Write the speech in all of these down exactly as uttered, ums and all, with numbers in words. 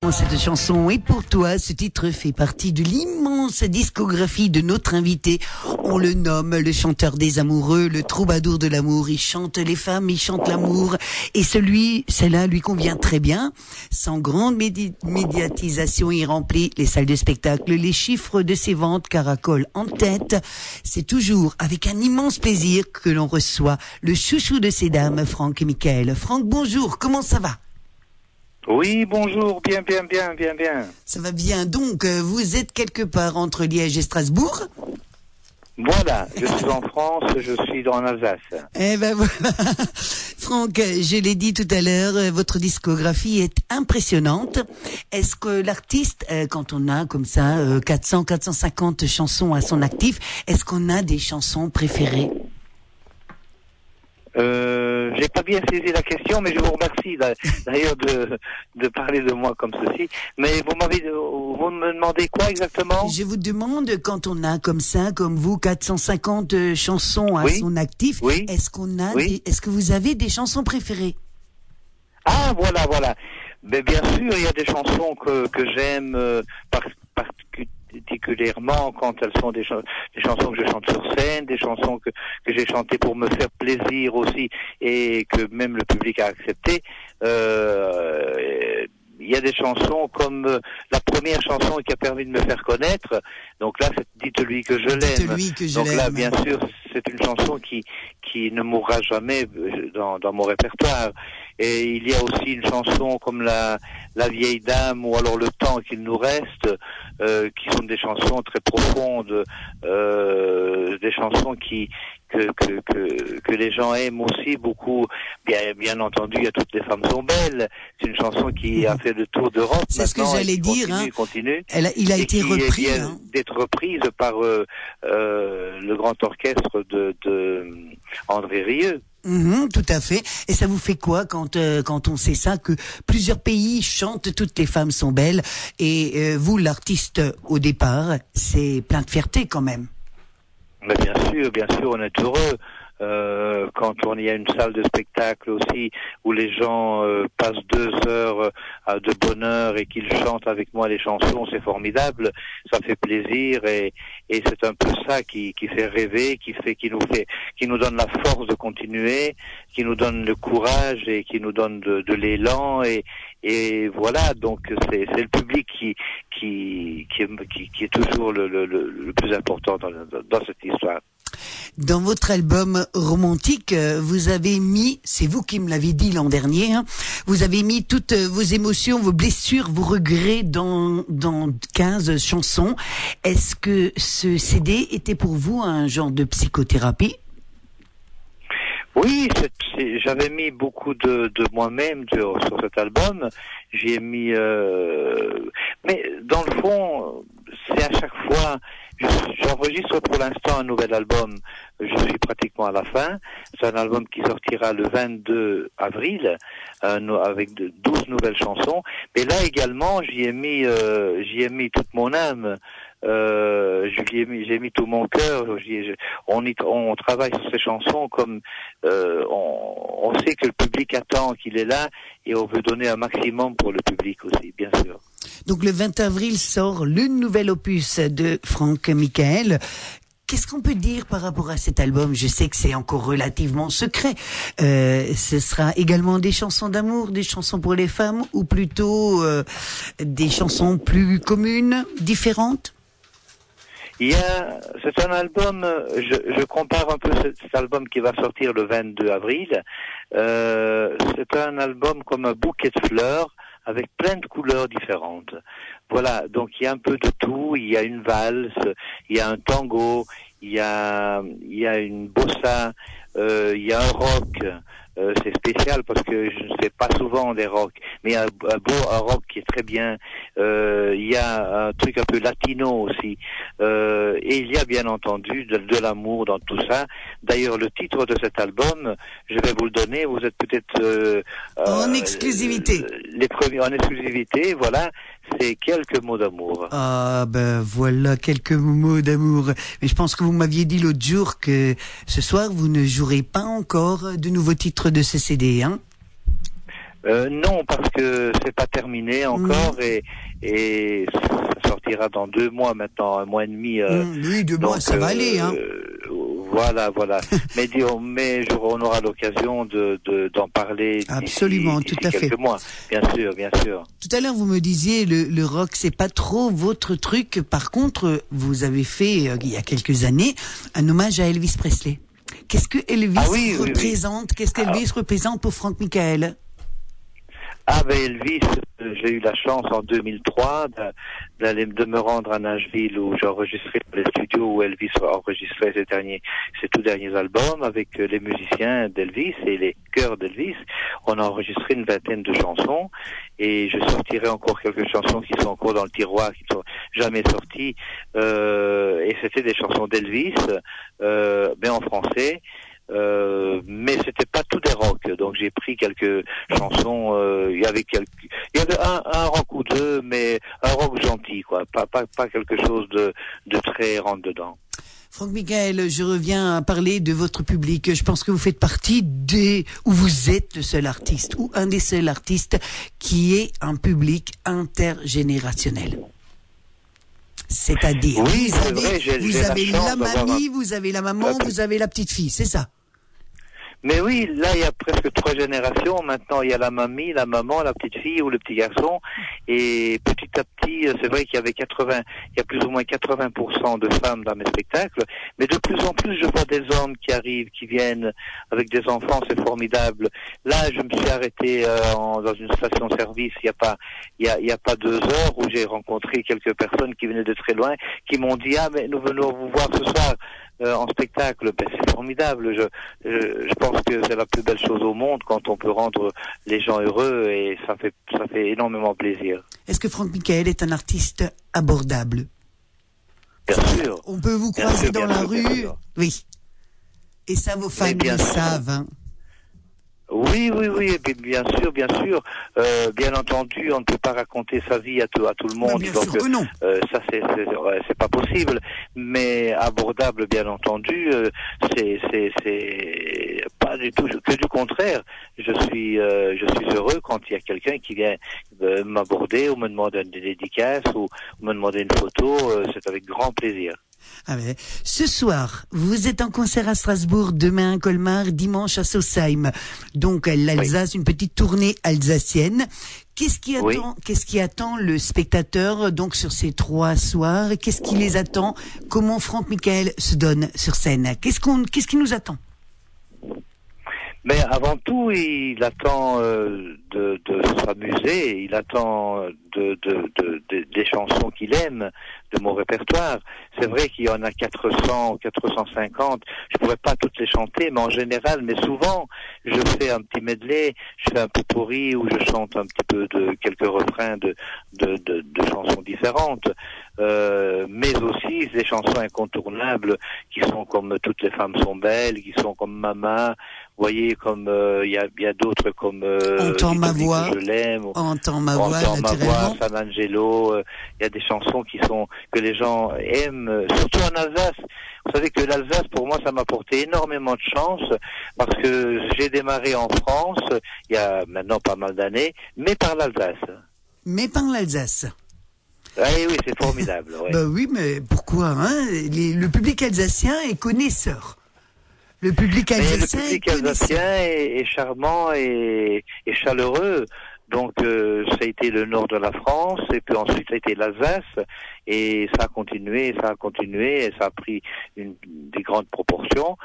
Cette chanson est pour toi. Ce titre fait partie de l'immense discographie de notre invité. On le nomme le chanteur des amoureux, le troubadour de l'amour. Il chante les femmes, il chante l'amour. Et celui, celle-là lui convient très bien. Sans grande médi- médiatisation, il remplit les salles de spectacle. Les chiffres de ses ventes caracolent en tête. C'est toujours avec un immense plaisir que l'on reçoit le chouchou de ces dames, Franck Michael. Franck, bonjour, comment ça va ? Oui, bonjour, bien, bien, bien, bien, bien. Ça va bien. Donc, euh, vous êtes quelque part entre Liège et Strasbourg ? Voilà, je suis en France, je suis en Alsace. Eh ben voilà. Franck, je l'ai dit tout à l'heure, votre discographie est impressionnante. Est-ce que l'artiste, euh, quand on a comme ça euh, quatre cents, quatre cent cinquante chansons à son actif, est-ce qu'on a des chansons préférées ? Euh, j'ai pas bien saisi la question, mais je vous remercie d'ailleurs de, de parler de moi comme ceci. Mais vous m'avez, vous me demandez quoi exactement ? Je vous demande, quand on a comme ça, comme vous, quatre cent cinquante chansons à oui, son actif, oui, est-ce qu'on a, oui. des, est-ce que vous avez des chansons préférées ? Ah, voilà, voilà. Mais bien sûr, il y a des chansons que, que j'aime euh, par, particulièrement quand elles sont des, ch- des chansons que je chante sur scène, des chansons que, que j'ai chantées pour me faire plaisir aussi et que même le public a accepté. Euh, il y a des chansons comme euh, la première chanson qui a permis de me faire connaître. Donc là, c'est Dites-lui que je l'aime. Dites-lui que je Donc l'aime. là, bien sûr, c'est une chanson qui qui ne mourra jamais dans, dans mon répertoire. Et il y a aussi une chanson comme la la vieille dame ou alors Le temps qu'il nous reste, euh, qui sont des chansons très profondes, euh, des chansons qui que, que que que les gens aiment aussi beaucoup. Bien bien entendu, il y a Toutes les femmes sont belles. C'est une chanson qui a fait le tour d'Europe. C'est ce que j'allais dire. Continue, hein. continue. Elle a, il a et été qui repris. vient Hein. d'être reprise par euh, euh, le grand orchestre de, de André Rieu. Mmh, tout à fait. Et ça vous fait quoi quand euh, quand on sait ça, que plusieurs pays chantent Toutes les femmes sont belles, et euh, vous, l'artiste au départ, c'est plein de fierté quand même. Mais bien sûr, bien sûr, on est heureux. Euh, quand on y a une salle de spectacle aussi où les gens euh, passent deux heures euh, de bonheur et qu'ils chantent avec moi les chansons, c'est formidable, ça fait plaisir et, et c'est un peu ça qui, qui fait rêver, qui fait, qui nous fait, qui nous donne la force de continuer, qui nous donne le courage et qui nous donne de, de l'élan et, et voilà, donc c'est, c'est le public qui, qui, qui, est, qui, qui est toujours le, le, le plus important dans, dans cette histoire. Dans votre album romantique, vous avez mis, c'est vous qui me l'avez dit l'an dernier, hein, vous avez mis toutes vos émotions, vos blessures, vos regrets dans, dans quinze chansons. Est-ce que ce C D était pour vous un genre de psychothérapie ? Oui, c'est, c'est, j'avais mis beaucoup de, de moi-même sur, sur cet album. J'y ai mis... Euh, mais dans le fond, c'est à chaque fois... J'enregistre pour l'instant un nouvel album. Je suis pratiquement à la fin. C'est un album qui sortira le vingt-deux avril euh, avec de, douze nouvelles chansons. Mais là également, j'y ai mis, euh, j'y ai mis toute mon âme. Euh, j'y ai mis, j'ai mis tout mon cœur. J'y ai, on, y, on travaille sur ces chansons comme euh, on, on sait que le public attend qu'il est là et on veut donner un maximum pour le public aussi, bien sûr. Donc le vingt avril sort le nouvel opus de Franck Michael. Qu'est-ce qu'on peut dire par rapport à cet album ? Je sais que c'est encore relativement secret. Euh, ce sera également des chansons d'amour, des chansons pour les femmes, ou plutôt euh, des chansons plus communes, différentes ? Il y a, c'est un album, je, je compare un peu cet, cet album qui va sortir le vingt-deux avril. Euh, c'est un album comme un bouquet de fleurs avec plein de couleurs différentes. Voilà, donc il y a un peu de tout. Il y a une valse, il y a un tango, il y a, il y a une bossa, euh, il y a un rock. Euh, c'est spécial parce que je ne fais pas souvent des rock, mais un, un beau un rock qui est très bien. Euh, il y a un truc un peu latino aussi, euh, et il y a bien entendu de, de l'amour dans tout ça. D'ailleurs, le titre de cet album, je vais vous le donner. Vous êtes peut-être euh, en euh, exclusivité. Les premiers en exclusivité, voilà. C'est quelques mots d'amour. Ah ben voilà, quelques mots d'amour. Mais je pense que vous m'aviez dit l'autre jour que ce soir vous ne jouerez pas encore de nouveaux titres de ce C D, hein ? Euh, non, parce que c'est pas terminé encore mmh. et, et ça sortira dans deux mois maintenant, un mois et demi. Euh, mmh, oui, deux donc, mois, ça va euh, aller, hein. Voilà, voilà. mais, mais on aura l'occasion de, de, d'en parler. Absolument, d'ici, tout d'ici à quelques fait. mois. Bien sûr, bien sûr. Tout à l'heure, vous me disiez le, le rock, c'est pas trop votre truc. Par contre, vous avez fait euh, il y a quelques années un hommage à Elvis Presley. Qu'est-ce que Elvis ah oui, représente oui, oui. Qu'est-ce qu'Elvis Alors, représente pour Franck Michael? Ah ben Elvis, j'ai eu la chance en deux mille trois d'aller de me rendre à Nashville où j'ai enregistré les studios où Elvis a enregistré ses derniers, ses tout derniers albums avec les musiciens d'Elvis et les chœurs d'Elvis. On a enregistré une vingtaine de chansons et je sortirai encore quelques chansons qui sont encore dans le tiroir, qui ne sont jamais sorties. Euh, et c'était des chansons d'Elvis, euh, mais en français. Euh, mais c'était pas tout des rock, donc j'ai pris quelques chansons. Euh, il y avait quelques, il y avait un, un rock ou deux, mais un rock gentil, quoi, pas pas pas quelque chose de de très rentre dedans. Franck Michael, je reviens à parler de votre public. Je pense que vous faites partie des, ou vous êtes le seul artiste, ou un des seuls artistes qui est un public intergénérationnel. C'est-à-dire, oui, vous c'est avez, vrai, j'ai, vous j'ai avez la, la mamie, un... vous avez la maman, vous avez la petite fille, c'est ça? Mais oui, là, il y a presque trois générations. Maintenant, il y a la mamie, la maman, la petite fille ou le petit garçon. Et petit à petit, c'est vrai qu'il y avait quatre-vingts, il y a plus ou moins quatre-vingts pour cent de femmes dans mes spectacles. Mais de plus en plus, je vois des hommes qui arrivent, qui viennent avec des enfants. C'est formidable. Là, je me suis arrêté euh, en, dans une station-service. Il y a pas, il y a, il y a pas deux heures où j'ai rencontré quelques personnes qui venaient de très loin, qui m'ont dit ah mais nous venons vous voir ce soir. Euh, en spectacle, ben, c'est formidable. Je, je, je pense que c'est la plus belle chose au monde quand on peut rendre les gens heureux et ça fait, ça fait énormément plaisir. Est-ce que Franck Michael est un artiste abordable? Bien sûr. On peut vous croiser sûr, dans la sûr, rue, oui. Et ça, vos fans le savent. Hein. Oui, oui, oui, bien sûr, bien sûr. Euh, bien entendu, on ne peut pas raconter sa vie à tout, à tout le monde. Bien donc, sûr que non. Euh, ça, c'est, c'est, c'est pas possible. Mais abordable, bien entendu, euh, c'est, c'est, c'est pas du tout que du contraire. Je suis, euh, je suis heureux quand il y a quelqu'un qui vient euh, m'aborder ou me demander des dédicaces ou, ou me demander une photo. Euh, c'est avec grand plaisir. Ah ben, ce soir, vous êtes en concert à Strasbourg, demain à Colmar, dimanche à Sausheim. Donc l'Alsace, oui. Une petite tournée alsacienne. Qu'est-ce qui attend, oui. qu'est-ce qui attend le spectateur donc sur ces trois soirs? Qu'est-ce qui les attend? Comment Franck Michael se donne sur scène? Qu'est-ce qu'on, qu'est-ce qui nous attend? Mais avant tout, il attend euh, de, de s'amuser, il attend de, de, de, de, des chansons qu'il aime, de mon répertoire. C'est vrai qu'il y en a quatre cents, quatre cent cinquante, je pourrais pas toutes les chanter, mais en général, mais souvent, je fais un petit medley, je fais un peu pourri où je chante un petit peu de quelques refrains de, de, de, de chansons différentes. Euh, mais aussi des chansons incontournables qui sont comme Toutes les femmes sont belles, qui sont comme Mama, vous voyez, comme il euh, y a, y a d'autres comme euh, Entends ma voix, je l'aime, Entends ma voix, Entends ma voix, naturellement. San Angelo. Il euh, y a des chansons qui sont que les gens aiment, surtout en Alsace. Vous savez que l'Alsace, pour moi, ça m'a apporté énormément de chance parce que j'ai démarré en France il y a maintenant pas mal d'années, mais par l'Alsace. Mais par l'Alsace. Oui, oui, c'est formidable. Ouais. Bah oui, mais pourquoi hein Les, le public alsacien est connaisseur. Le public alsacien, le public alsacien est, est charmant et, et chaleureux. Donc euh, ça a été le nord de la France et puis ensuite ça a été l'Alsace et ça a continué, ça a continué et ça a pris une, des grandes proportions.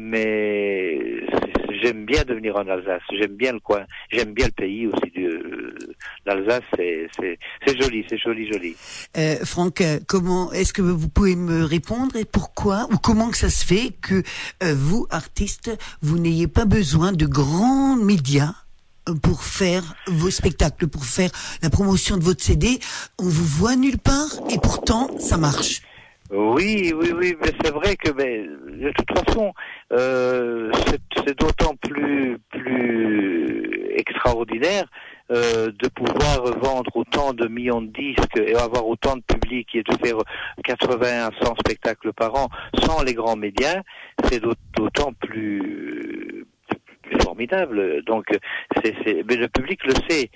Mais j'aime bien devenir en Alsace, j'aime bien le coin, j'aime bien le pays aussi. De, L'Alsace, c'est, c'est, c'est joli, c'est joli, joli. Euh, Franck, comment est-ce que vous pouvez me répondre et pourquoi ou comment que ça se fait que euh, vous, artistes, vous n'ayez pas besoin de grands médias pour faire vos spectacles, pour faire la promotion de votre C D, on vous voit nulle part et pourtant ça marche. Oui, oui, oui, mais c'est vrai que, mais, de toute façon, euh, c'est, c'est d'autant plus, plus extraordinaire euh, de pouvoir vendre autant de millions de disques et avoir autant de public et de faire quatre-vingts à cent spectacles par an sans les grands médias, c'est d'autant plus c'est formidable. Donc, c'est, c'est, mais le public le sait.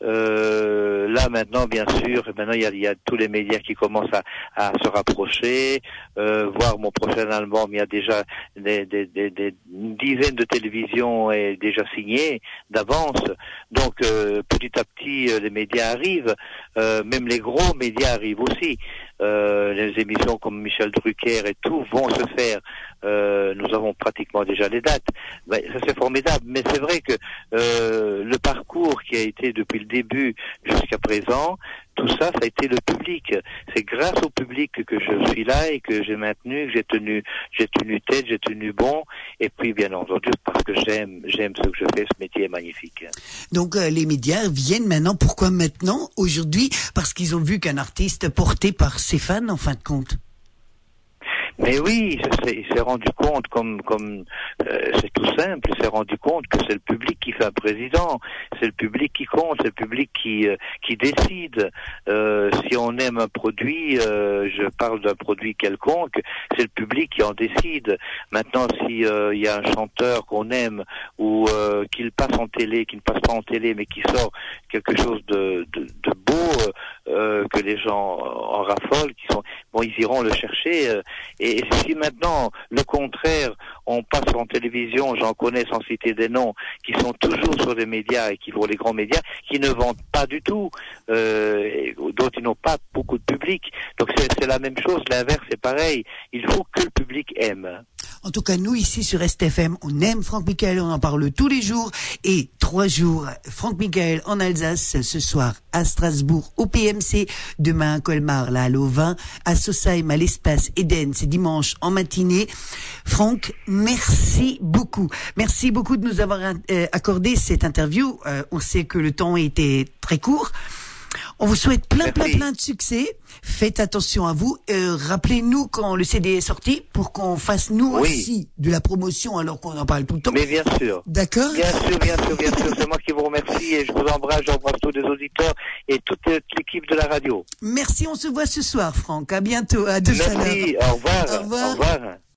Euh, là maintenant, bien sûr, maintenant il y a, il y a tous les médias qui commencent à, à se rapprocher. Euh, voir mon prochain album, il y a déjà des, des, des, des une dizaine de télévisions est déjà signées d'avance. Donc euh, petit à petit, euh, les médias arrivent. Euh, même les gros médias arrivent aussi. Euh, les émissions comme Michel Drucker et tout vont se faire. Euh, nous avons pratiquement déjà les dates. Ben, ça c'est formidable. Mais c'est vrai que euh, le parcours qui a été depuis le début jusqu'à présent, tout ça, ça a été le public. C'est grâce au public que je suis là et que j'ai maintenu, que j'ai tenu, j'ai tenu tête, j'ai tenu bon. Et puis, bien entendu, parce que j'aime, j'aime ce que je fais. Ce métier est magnifique. Donc, euh, les médias viennent maintenant. Pourquoi maintenant, aujourd'hui? Parce qu'ils ont vu qu'un artiste porté par ses fans, en fin de compte. Mais oui, il s'est rendu compte, comme comme euh, c'est tout simple, il s'est rendu compte que c'est le public qui fait un président, c'est le public qui compte, c'est le public qui euh, qui décide. Euh, si on aime un produit, euh, je parle d'un produit quelconque, c'est le public qui en décide. Maintenant, si euh, il y a un chanteur qu'on aime ou euh, qu'il passe en télé, qui ne passe pas en télé, mais qui sort quelque chose de de, de beau, euh, que les gens en raffolent, qui sont bon, ils iront le chercher. Euh, Et si maintenant, le contraire, on passe en télévision, j'en connais sans citer des noms, qui sont toujours sur les médias et qui vont les grands médias, qui ne vendent pas du tout, euh, d'autres ils n'ont pas beaucoup de public. Donc c'est, c'est la même chose, l'inverse c'est pareil. Il faut que le public aime. En tout cas, nous ici sur S T F M, on aime Franck Michael, on en parle tous les jours. Et trois jours, Franck Michael en Alsace, ce soir à Strasbourg au P M C, demain à Colmar, là à Louvain, à Sausheim, à l'Espace Eden, c'est dimanche en matinée. Franck, merci beaucoup. Merci beaucoup de nous avoir euh, accordé cette interview. Euh, on sait que le temps était très court. On vous souhaite plein, plein, plein de succès. Faites attention à vous. Euh, rappelez-nous quand le C D est sorti pour qu'on fasse nous oui. aussi de la promotion alors qu'on en parle tout le temps. Mais bien sûr. D'accord. Bien sûr, bien sûr, bien sûr. C'est moi qui vous remercie et je vous embrasse. J'embrasse tous les auditeurs et toute l'équipe de la radio. Merci. On se voit ce soir, Franck. À bientôt. À deux à l'heure. Merci. Au revoir. Au revoir. Au revoir.